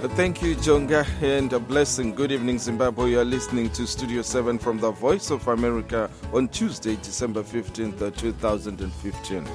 Thank you, Jonga, and a blessing. Good evening, Zimbabwe. You are listening to Studio 7 from the Voice of America on Tuesday, December 15th, 2015.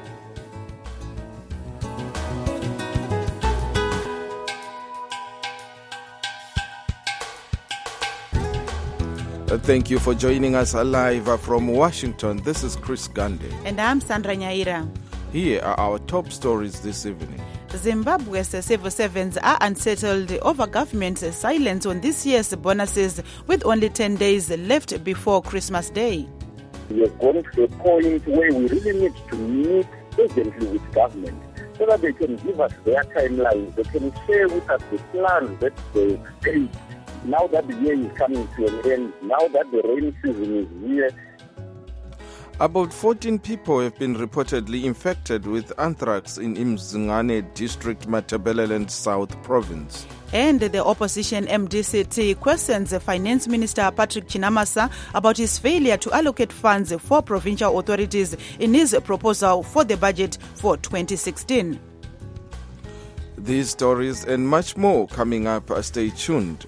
Thank you for joining us live from Washington. This is Chris Gandhi. And I'm Sandra Nyaira. Here are our top stories this evening. Zimbabwe's civil servants are unsettled over government's silence on this year's bonuses with only 10 days left before Christmas Day. We are going to a point where we really need to meet urgently with government so that they can give us their timelines. They can share with us the plans that they take. Now that the year is coming to an end, now that the rainy season is here. About 14 people have been reportedly infected with anthrax in Umzingwane district, Matabeleland South province. And the opposition MDCT questions Finance Minister Patrick Chinamasa about his failure to allocate funds for provincial authorities in his proposal for the budget for 2016. These stories and much more coming up. Stay tuned.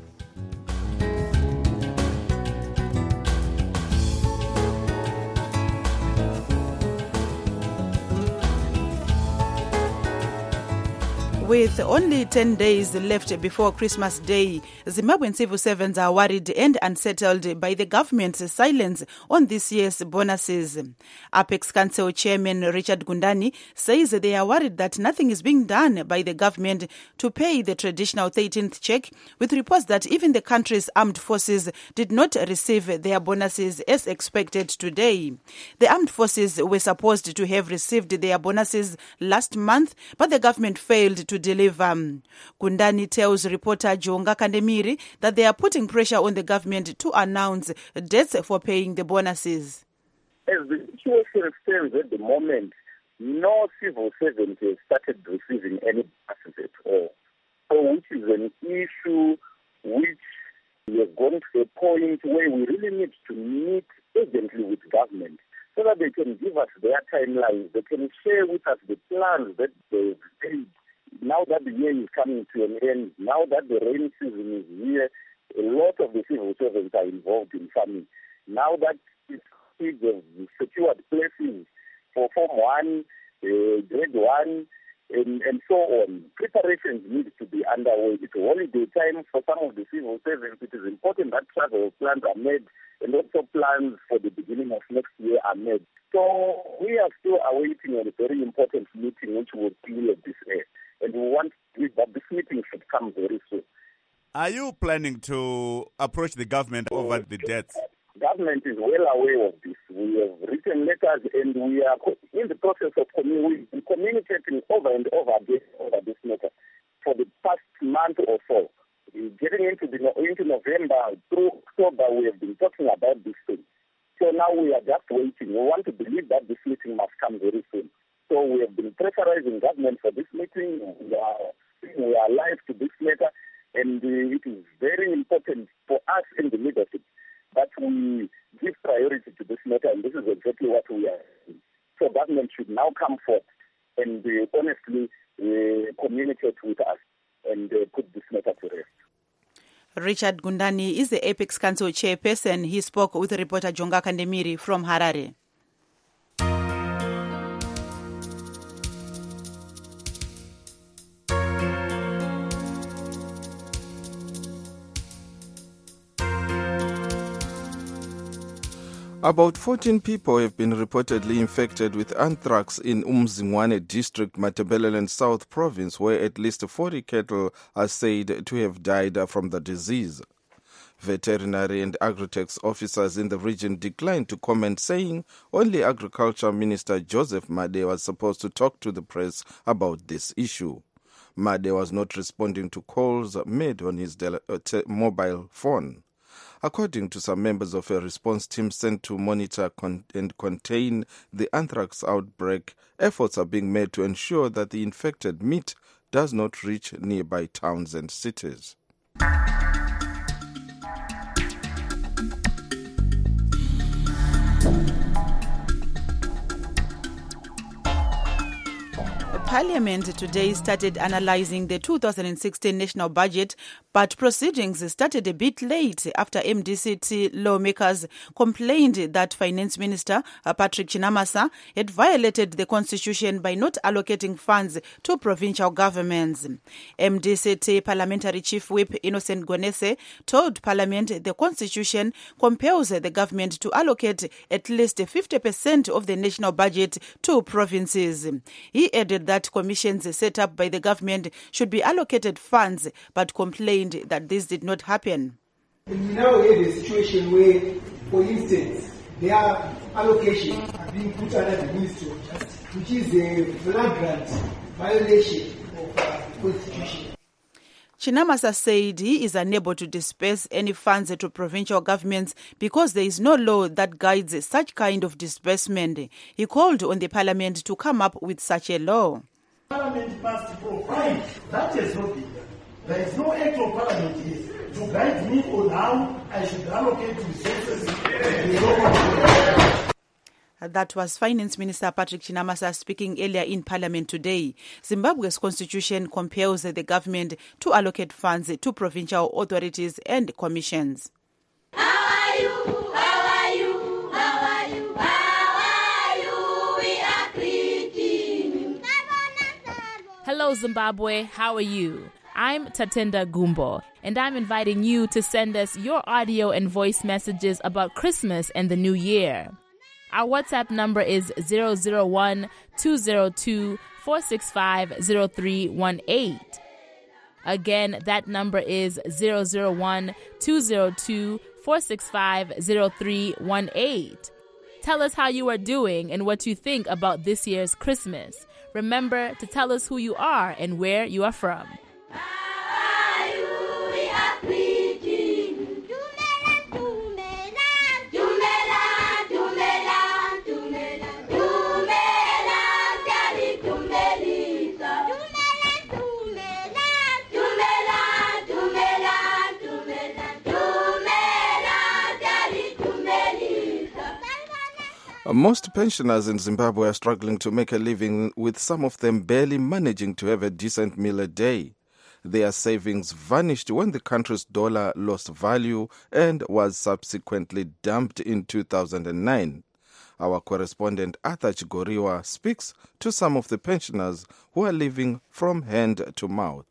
With only 10 days left before Christmas Day, Zimbabwean civil servants are worried and unsettled by the government's silence on this year's bonuses. Apex Council Chairman Richard Gundani says they are worried that nothing is being done by the government to pay the traditional 13th check, with reports that even the country's armed forces did not receive their bonuses as expected today. The armed forces were supposed to have received their bonuses last month, but the government failed to deliver. Gundani tells reporter Jonga Kandemiri that they are putting pressure on the government to announce dates for paying the bonuses. As the situation stands at the moment, no civil servant has started receiving any bonuses at all. So which is an issue which we are going to a point where we really need to meet urgently with government so that they can give us their timelines. They can share with us the plans that they've made. Now that the year is coming to an end, now that the rainy season is here, a lot of the civil servants are involved in farming. Now that kids have secured places for Form 1, Grade 1, and so on, preparations need to be underway. It's holiday time for some of the civil servants. It is important that travel plans are made and also plans for the beginning of next year are made. So we are still awaiting a very important meeting which will clear this air. And we want that this meeting should come very soon. Are you planning to approach the government over the debts? Government is well aware of this. We have written letters and we are in the process of communicating over and over again over this matter for the past month or so. Getting into November, through October, we have been talking about this thing. So now we are just waiting. We want to believe that this meeting must come very soon. So we have been pressurizing government for this meeting. We are alive to this matter, and it is very important for us in the leadership that we give priority to this matter, and this is exactly what we are doing. So government should now come forth and honestly communicate with us and put this matter to rest. Richard Gundani is the Apex Council chairperson. He spoke with reporter Jonga Kandemiri from Harare. About 14 people have been reportedly infected with anthrax in Umzingwane district, Matabeleland South province, where at least 40 cattle are said to have died from the disease. Veterinary and agri-tax officers in the region declined to comment, saying only Agriculture Minister Joseph Made was supposed to talk to the press about this issue. Made was not responding to calls made on his mobile phone. According to some members of a response team sent to monitor and contain the anthrax outbreak, efforts are being made to ensure that the infected meat does not reach nearby towns and cities. Parliament today started analysing the 2016 national budget, but proceedings started a bit late after MDCT lawmakers complained that Finance Minister Patrick Chinamasa had violated the constitution by not allocating funds to provincial governments. MDCT Parliamentary Chief Whip Innocent Gonese told Parliament the constitution compels the government to allocate at least 50% of the national budget to provinces. He added that commissions set up by the government should be allocated funds, but complained that this did not happen. We now have a situation where, for instance, their allocations are being put under the Ministry of Justice, which is a flagrant violation of the Constitution. Chinamasa said he is unable to disperse any funds to provincial governments because there is no law that guides such kind of disbursement. He called on the Parliament to come up with such a law. Parliament must provide. That has not been done. There is no act of Parliament here to guide me on how I should allocate resources. That was Finance Minister Patrick Chinamasa speaking earlier in Parliament today. Zimbabwe's constitution compels the government to allocate funds to provincial authorities and commissions. How are you? How are you? How are you? How are you? We are greeting. Hello, Zimbabwe. How are you? I'm Tatenda Gumbo, and I'm inviting you to send us your audio and voice messages about Christmas and the New Year. Our WhatsApp number is 001-202-465-0318. Again, that number is 001-202-465-0318. Tell us how you are doing and what you think about this year's Christmas. Remember to tell us who you are and where you are from. Most pensioners in Zimbabwe are struggling to make a living, with some of them barely managing to have a decent meal a day. Their savings vanished when the country's dollar lost value and was subsequently dumped in 2009. Our correspondent Arthur Chigoriwa speaks to some of the pensioners who are living from hand to mouth.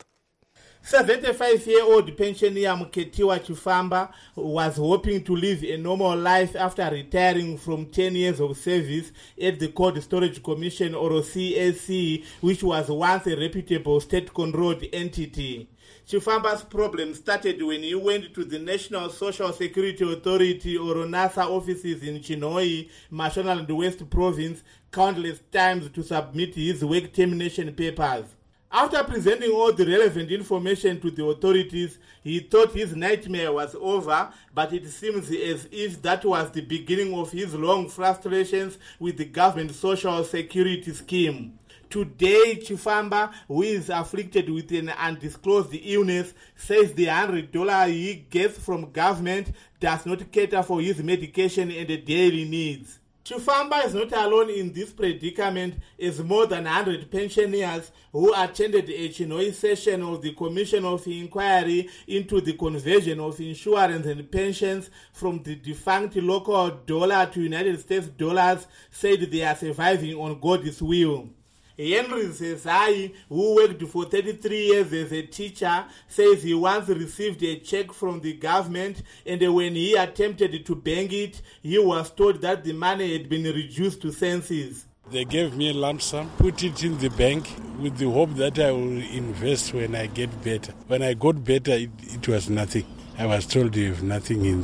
75-year-old pensioner Muketiwa Chifamba was hoping to live a normal life after retiring from 10 years of service at the Cold Storage Commission, or CSC, which was once a reputable state-controlled entity. Chifamba's problem started when he went to the National Social Security Authority, or NASA, offices in Chinhoyi, Mashonaland West Province, countless times to submit his work termination papers. After presenting all the relevant information to the authorities, he thought his nightmare was over, but it seems as if that was the beginning of his long frustrations with the government social security scheme. Today, Chifamba, who is afflicted with an undisclosed illness, says the $100 he gets from government does not cater for his medication and daily needs. Chifamba is not alone in this predicament, as more than 100 pensioners who attended a Chinhoyi session of the Commission of Inquiry into the conversion of insurance and pensions from the defunct local dollar to United States dollars said they are surviving on God's will. Henry Zezai, who worked for 33 years as a teacher, says he once received a check from the government, and when he attempted to bank it, he was told that the money had been reduced to cents. They gave me a lump sum, put it in the bank with the hope that I will invest when I get better. When I got better, it was nothing. I was told you have nothing in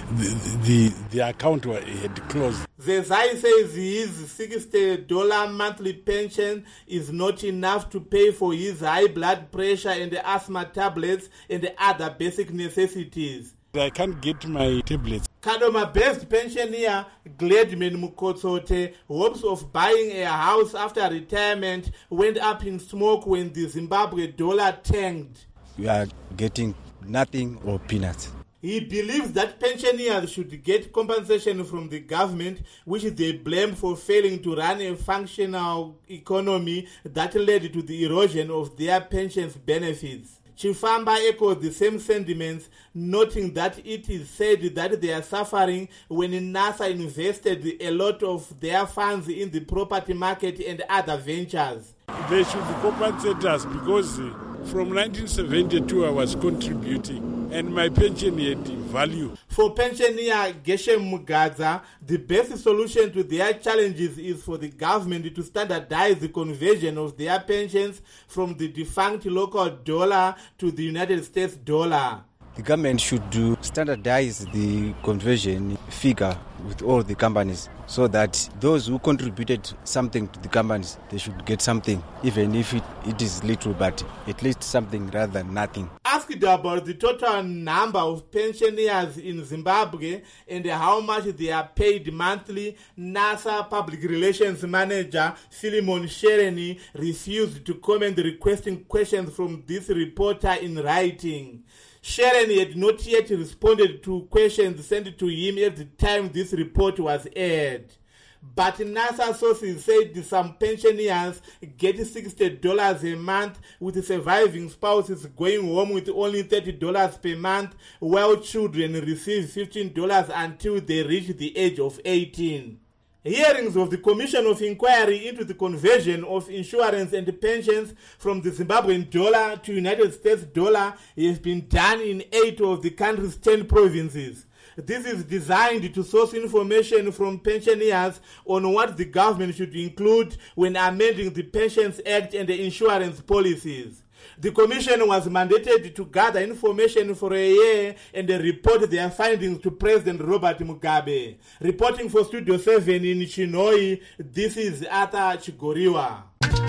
the account had closed. Zezai says his $60 monthly pension is not enough to pay for his high blood pressure and asthma tablets and other basic necessities. I can't get my tablets. Kadoma-based pensioner Gladman Mukotsote hopes of buying a house after retirement went up in smoke when the Zimbabwe dollar tanked. We are getting nothing or peanuts. He believes that pensioners should get compensation from the government, which they blame for failing to run a functional economy that led to the erosion of their pensions benefits. Chifamba echoed the same sentiments, noting that it is said that they are suffering when NASA invested a lot of their funds in the property market and other ventures. They should compensate us because from 1972 I was contributing and my pension had value. For pensioner Geshem Mugadza, the best solution to their challenges is for the government to standardize the conversion of their pensions from the defunct local dollar to the United States dollar. The government should standardize the conversion figure with all the companies so that those who contributed something to the companies, they should get something, even if it is little, but at least something rather than nothing. Asked about the total number of pensioners in Zimbabwe and how much they are paid monthly, NASA Public Relations Manager Philemon Shereni refused to comment, requesting questions from this reporter in writing. Sharon had not yet responded to questions sent to him at the time this report was aired. But NASA sources said some pensioners get $60 a month, with surviving spouses going home with only $30 per month, while children receive $15 until they reach the age of 18. Hearings of the Commission of Inquiry into the Conversion of Insurance and Pensions from the Zimbabwean dollar to United States dollar have been done in 8 of the country's 10 provinces. This is designed to source information from pensioners on what the government should include when amending the Pensions Act and the insurance policies. The commission was mandated to gather information for a year and report their findings to President Robert Mugabe. Reporting for Studio 7 in Chinhoyi, this is Arthur Chigoriwa.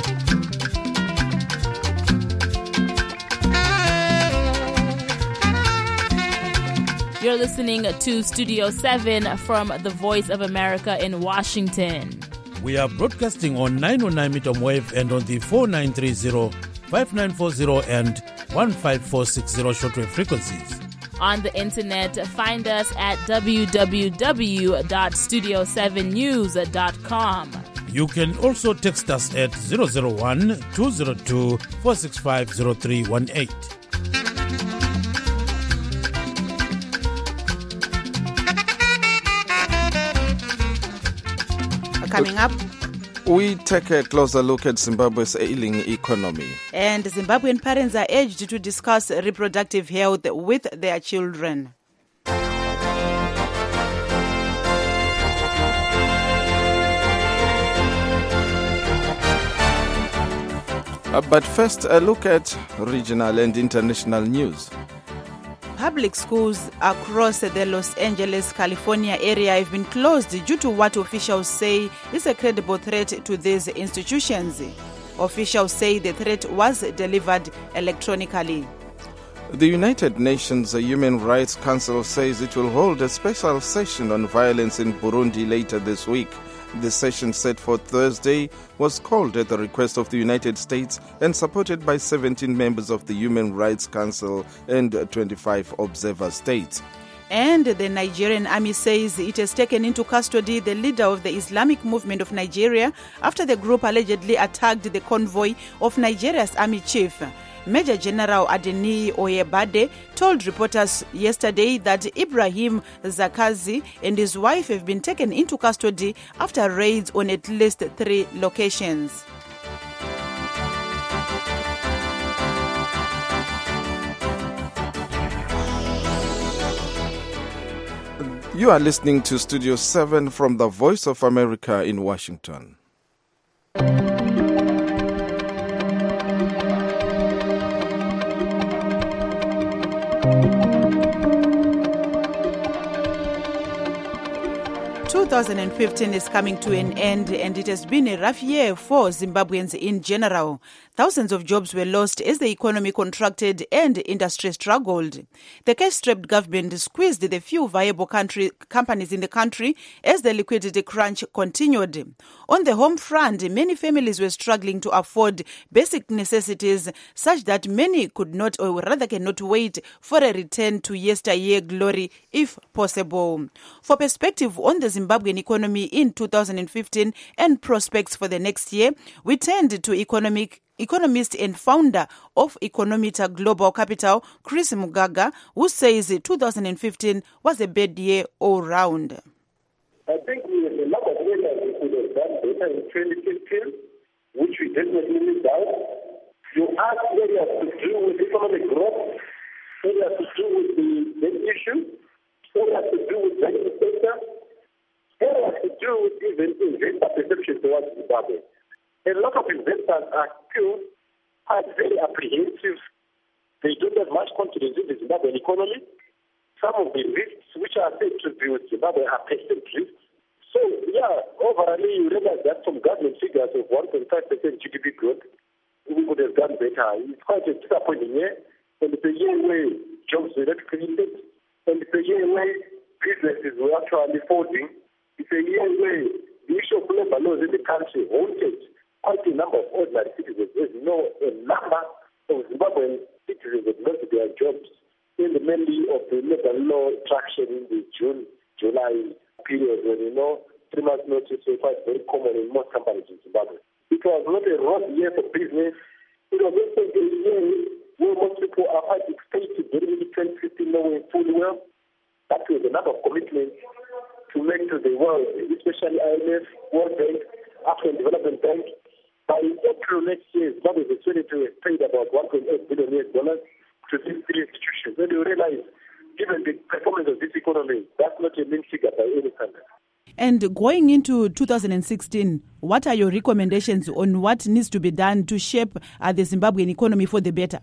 You're listening to Studio 7 from the Voice of America in Washington. We are broadcasting on 909 meter wave and on the 4930, 5940 and 15460 shortwave frequencies. On the internet, find us at www.studio7news.com. You can also text us at 001-202-465-0318. Coming up, we take a closer look at Zimbabwe's ailing economy. And Zimbabwean parents are urged to discuss reproductive health with their children. But first, a look at regional and international news. Public schools across the Los Angeles, California area have been closed due to what officials say is a credible threat to these institutions. Officials say the threat was delivered electronically. The United Nations Human Rights Council says it will hold a special session on violence in Burundi later this week. The session set for Thursday was called at the request of the United States and supported by 17 members of the Human Rights Council and 25 observer states. And the Nigerian army says it has taken into custody the leader of the Islamic Movement of Nigeria after the group allegedly attacked the convoy of Nigeria's army chief. Major General Adeniyi Oyebade told reporters yesterday that Ibrahim Zakazi and his wife have been taken into custody after raids on at least 3 locations. You are listening to Studio 7 from the Voice of America in Washington. 2015 is coming to an end, and it has been a rough year for Zimbabweans in general. Thousands of jobs were lost as the economy contracted and industry struggled. The cash-strapped government squeezed the few viable companies in the country as the liquidity crunch continued. On the home front, many families were struggling to afford basic necessities, such that many could not, or rather cannot, wait for a return to yesteryear glory if possible. For perspective on the Zimbabwean economy in 2015 and prospects for the next year, we turned to economist and founder of Economita Global Capital, Chris Mugaga, who says 2015 was a bad year all round. I think a lot of areas we could have done better in 2015, which we definitely missed out. You ask areas to do with economic growth, areas to do with the issue, areas to do with banking sector, areas to do with even investor perception towards Zimbabwe. A lot of investors are still quite very apprehensive. They don't have much confidence in the Zimbabwean economy. Some of the risks which are said to be with Zimbabwe are perceived risks. So, overall, you realize that from government figures of 1.5% GDP growth, we would have done better. It's quite a disappointing year, and it's a year where jobs were not created, and it's a year where businesses were actually folding. It's a year where the issue of labor laws in the country haunted quite a number of ordinary citizens. There's a number of Zimbabwean citizens that lost their jobs in the mainly of the labor law traction in the June-July period when, 3 months notice was quite very common in most companies in Zimbabwe. It was not a rough year for business. It was also a year where most people are quite excited during 2015, knowing fully well that was a number of commitments to make to the world, especially IMF, World Bank, African Development Bank. By April next year, Zimbabwe is expected to have paid about $1.8 billion to these three institutions. Then you realize, given the performance of this economy, that's not a mean figure by any standard. And going into 2016, what are your recommendations on what needs to be done to shape the Zimbabwean economy for the better?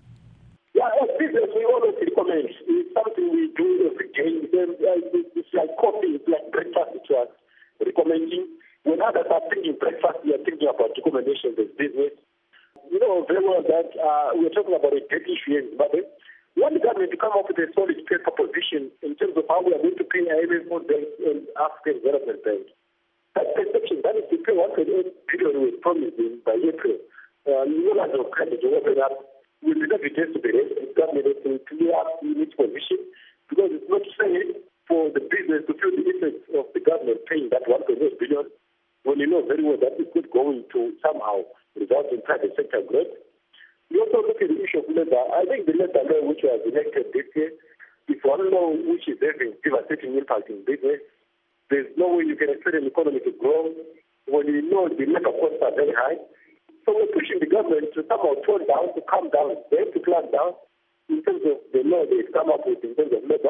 As business, we always recommend. It's something we do every day. It's like coffee, it's like breakfast to us, recommending. When others are thinking breakfast, we are thinking about recommendations as business. You know very well that we're talking about a debt issue in Zimbabwe. We want the government to come up with a solid paper position in terms of how we are going to pay IMF, World Bank, and African Development Bank. That perception, that is to pay $1.8 billion was promised by April. Loans of credit to open up will not be just to be raised. The government has to clear up its position because it's not fair for the business to feel the effects of the government paying that $1.8 billion when you know very well that it's not going to somehow result in private sector growth. We also look at the issue of labor. I think the labor law which was enacted this year is one law which is having devastating impact in business. There's no way you can expect an economy to grow when you know the labor costs are very high. So we're pushing the government to somehow tone down, to calm down. They have to clamp down in terms of the law they've come up with in terms of labor.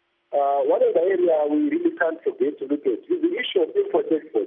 One other area we really can't forget to look at is the issue of import-export.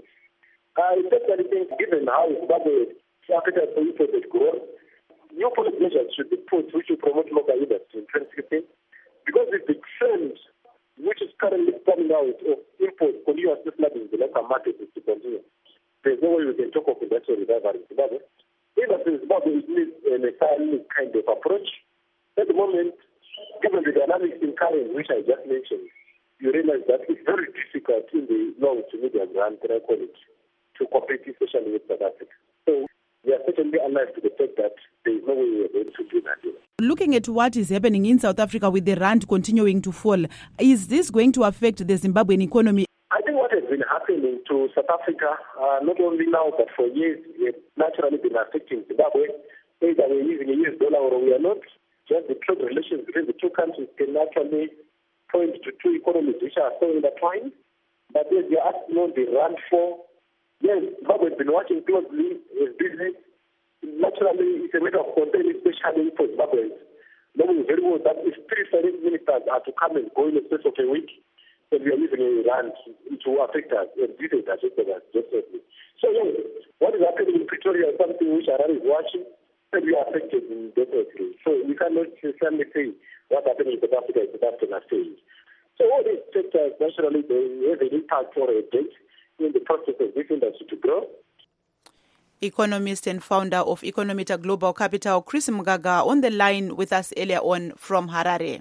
I personally think, given how Zimbabwe's appetite for import growth, new policy measures should be put which will promote local industry in 2015 because it's the trend which is currently coming out of imports continuously flooding the local market is to continue. There's no way we can talk of industrial revival in Zimbabwe. Industry in Zimbabwe needs an entirely kind of approach. At the moment, given the dynamics in current which I just mentioned, you realize that it's very difficult in the long to medium run, can I call it, to compete, especially with South Africa. So we are certainly alive to the fact that there is no way we are going to do that. Looking at what is happening in South Africa with the rand continuing to fall, is this going to affect the Zimbabwean economy? I think what has been happening to South Africa, not only now but for years, it naturally been affecting Zimbabwe. Either we're using a US dollar or we are not. Just the trade relations between the two countries can naturally point to two economies which are so intertwined. But as you ask, the rand fall. Yes, Zimbabwe has been watching closely with business. Naturally, it's a matter of concern, especially for Zimbabweans. Knowing very well that if 3 finance ministers are to come and go in the space of a week, then we are using a rand to affect us, and this is affected us, definitely. So, yes, what is happening in Pretoria is something which Harare is watching, and we are affected definitely. So, we cannot necessarily say what's happening in South Africa is South African affairs. So, all these sectors, naturally, they have an impact for a date. in the process of this industry to grow. Economist and founder of Economita Global Capital, Chris Mgaga, on the line with us earlier on from Harare.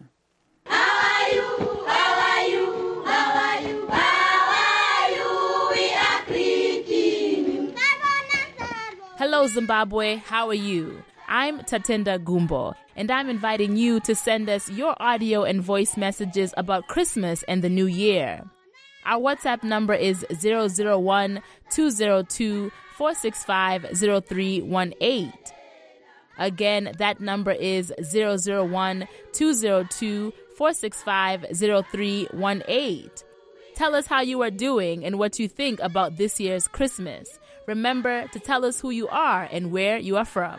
Hello, Zimbabwe. How are you? I'm Tatenda Gumbo, and I'm inviting you to send us your audio and voice messages about Christmas and the New Year. Our WhatsApp number is 001-202-465-0318. Again, that number is 001-202-465-0318. Tell us how you are doing and what you think about this year's Christmas. Remember to tell us who you are and where you are from.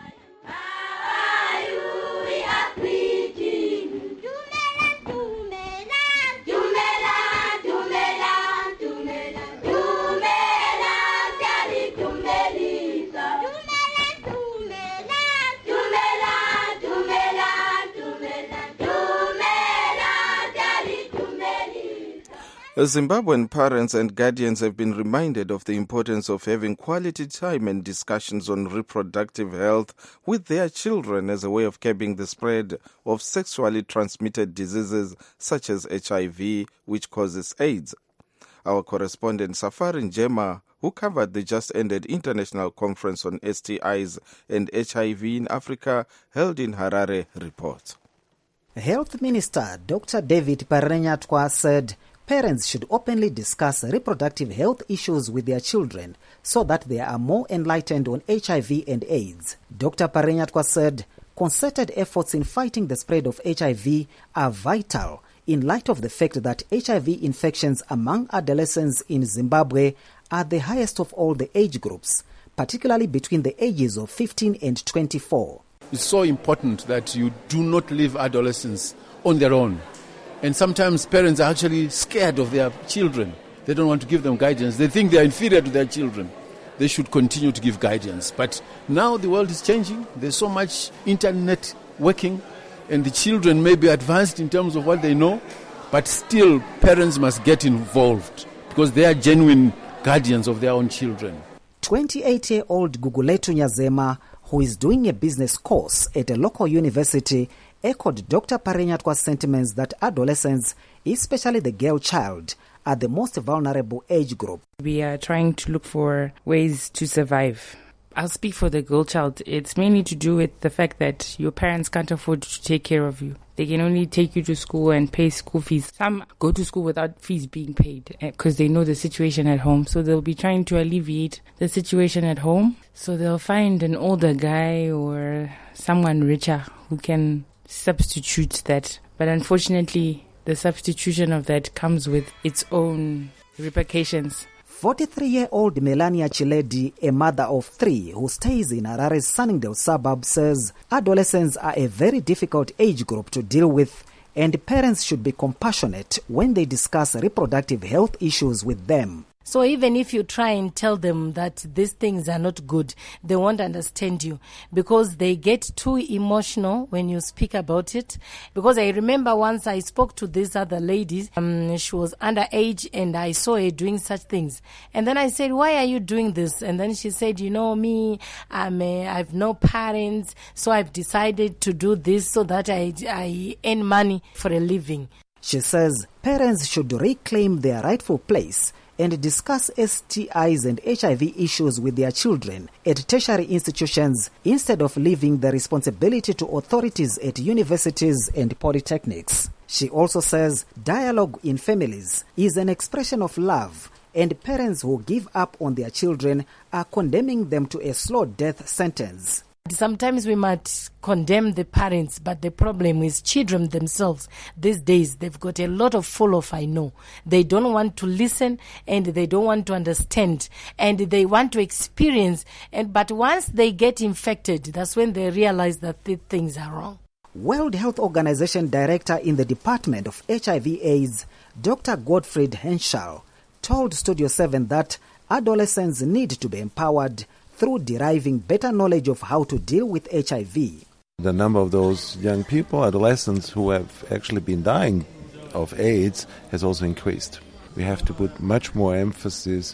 Zimbabwean parents and guardians have been reminded of the importance of having quality time and discussions on reproductive health with their children as a way of curbing the spread of sexually transmitted diseases such as HIV, which causes AIDS. Our correspondent Safari Njema, who covered the just-ended International Conference on STIs and HIV in Africa held in Harare, reports. Health Minister Dr. David Parenyatwa said parents should openly discuss reproductive health issues with their children so that they are more enlightened on HIV and AIDS. Dr. Parenyatwa said concerted efforts in fighting the spread of HIV are vital in light of the fact that HIV infections among adolescents in Zimbabwe are the highest of all the age groups, particularly between the ages of 15 and 24. It's so important that you do not leave adolescents on their own. And sometimes parents are actually scared of their children. They don't want to give them guidance. They think they are inferior to their children. They should continue to give guidance. But now the world is changing. There's so much internet working, and the children may be advanced in terms of what they know, but still parents must get involved because they are genuine guardians of their own children. 28-year-old Guguletu Nyazema, who is doing a business course at a local university, echoed Dr. Parenyatwa's sentiments that adolescents, especially the girl child, are the most vulnerable age group. We are trying to look for ways to survive. I'll speak for the girl child. It's mainly to do with the fact that your parents can't afford to take care of you. They can only take you to school and pay school fees. Some go to school without fees being paid because they know the situation at home. So they'll be trying to alleviate the situation at home. So they'll find an older guy or someone richer who can substitute that. But unfortunately, the substitution of that comes with its own repercussions. 43-year-old Melania Chiledi, a mother of 3 who stays in Harare's Sunningdale suburb, says adolescents are a very difficult age group to deal with, and parents should be compassionate when they discuss reproductive health issues with them. So even if you try and tell them that these things are not good, they won't understand you because they get too emotional when you speak about it. Because I remember once I spoke to this other lady, she was underage and I saw her doing such things. And then I said, why are you doing this? And then she said, you know me, I've no parents, so I've decided to do this so that I earn money for a living. She says parents should reclaim their rightful place and discuss STIs and HIV issues with their children at tertiary institutions instead of leaving the responsibility to authorities at universities and polytechnics. She also says dialogue in families is an expression of love, and parents who give up on their children are condemning them to a slow death sentence. Sometimes we might condemn the parents, but the problem is children themselves. These days, they've got a lot of fall-off, I know. They don't want to listen and they don't want to understand and they want to experience. But once they get infected, that's when they realize that these things are wrong. World Health Organization Director in the Department of HIV/AIDS, Dr. Gottfried Henschel, told Studio 7 that adolescents need to be empowered through deriving better knowledge of how to deal with HIV. The number of those young people, adolescents, who have actually been dying of AIDS has also increased. We have to put much more emphasis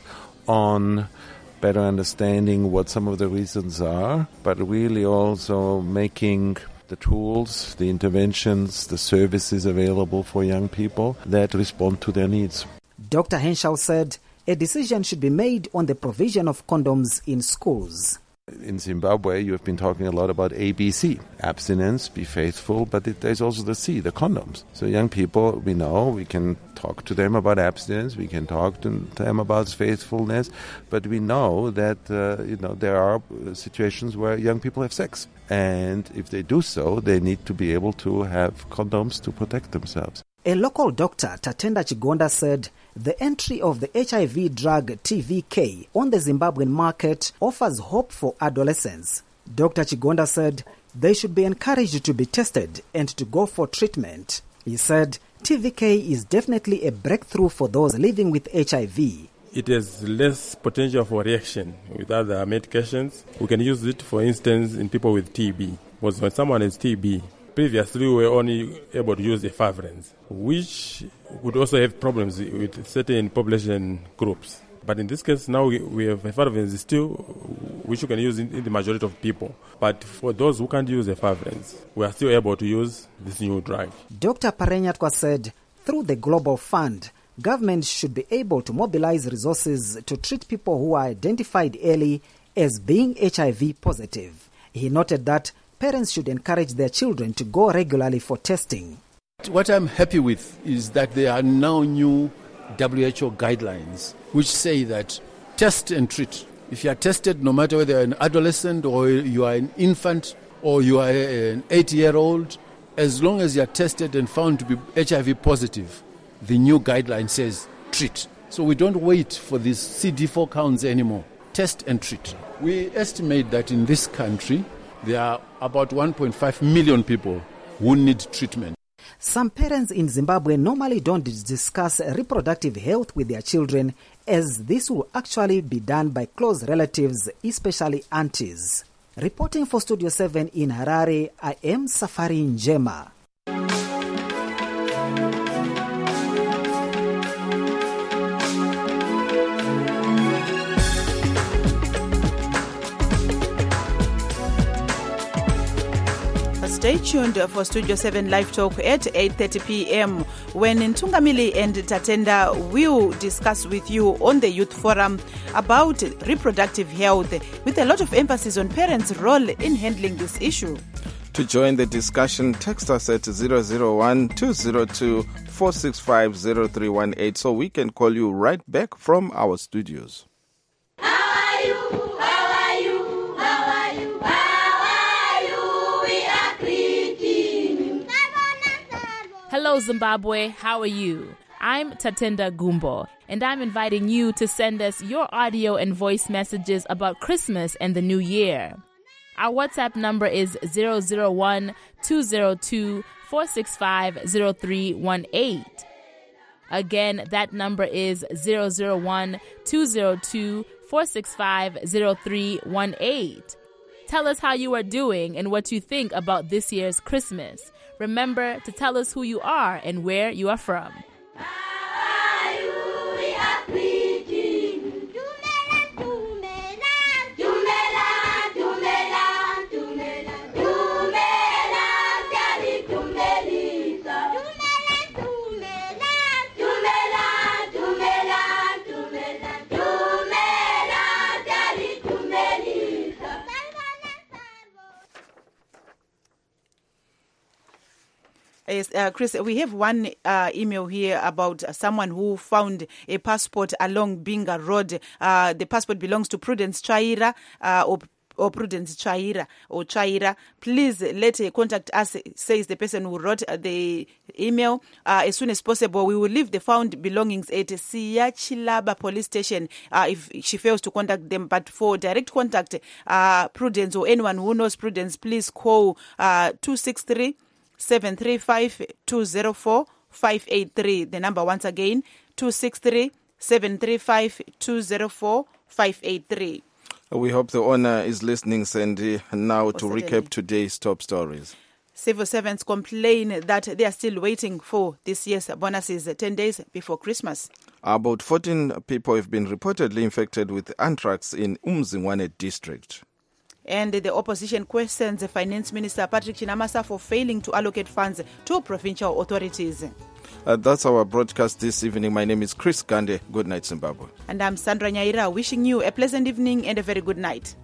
on better understanding what some of the reasons are, but really also making the tools, the interventions, the services available for young people that respond to their needs. Dr. Henschel said a decision should be made on the provision of condoms in schools. In Zimbabwe, you have been talking a lot about ABC, abstinence, be faithful, but there's also the C, the condoms. So young people, we know, we can talk to them about abstinence, we can talk to them about faithfulness, but we know that there are situations where young people have sex. And if they do so, they need to be able to have condoms to protect themselves. A local doctor, Tatenda Chigonda, said the entry of the HIV drug TVK on the Zimbabwean market offers hope for adolescents. Dr. Chigonda said they should be encouraged to be tested and to go for treatment. He said TVK is definitely a breakthrough for those living with HIV. It has less potential for reaction with other medications. We can use it, for instance, in people with TB. Because when someone has TB, previously we were only able to use efavirenz, which would also have problems with certain population groups. But in this case, now we have efavirenz still, which you can use in the majority of people. But for those who can't use efavirenz, we are still able to use this new drug. Dr. Parenyatwa said through the Global Fund, government should be able to mobilize resources to treat people who are identified early as being HIV positive. He noted that parents should encourage their children to go regularly for testing. What I'm happy with is that there are now new WHO guidelines which say that test and treat. If you are tested, no matter whether you're an adolescent or you are an infant or you are an 8-year-old, as long as you are tested and found to be HIV positive, the new guideline says treat. So we don't wait for these CD4 counts anymore. Test and treat. We estimate that in this country, there are about 1.5 million people who need treatment. Some parents in Zimbabwe normally don't discuss reproductive health with their children, as this will actually be done by close relatives, especially aunties. Reporting for Studio 7 in Harare, I am Safari Njema. Stay tuned for Studio 7 Live Talk at 8:30 p.m. when Ntungamili and Tatenda will discuss with you on the Youth Forum about reproductive health, with a lot of emphasis on parents' role in handling this issue. To join the discussion, text us at 001-202-465-0318 so we can call you right back from our studios. Hello, Zimbabwe. How are you? I'm Tatenda Gumbo, and I'm inviting you to send us your audio and voice messages about Christmas and the New Year. Our WhatsApp number is 001-202-465-0318. Again, that number is 001-202-465-0318. Tell us how you are doing and what you think about this year's Christmas. Remember to tell us who you are and where you are from. Yes, Chris, we have one email here about someone who found a passport along Binga Road. The passport belongs to Prudence Chaira or Prudence Chaira or Chaira. Please contact us, says the person who wrote the email. As soon as possible, we will leave the found belongings at Siyachilaba police station if she fails to contact them. But for direct contact, Prudence or anyone who knows Prudence, please call 263-735-204-583. The number once again, 263-735-204-583. We hope the owner is listening, Sandy. Now to recap today's top stories. Civil servants complain that they are still waiting for this year's bonuses 10 days before Christmas. About 14 people have been reportedly infected with anthrax in Umzingwane district. And the opposition questions the Finance Minister Patrick Chinamasa for failing to allocate funds to provincial authorities. That's our broadcast this evening. My name is Chris Gande. Good night, Zimbabwe. And I'm Sandra Nyaira, wishing you a pleasant evening and a very good night.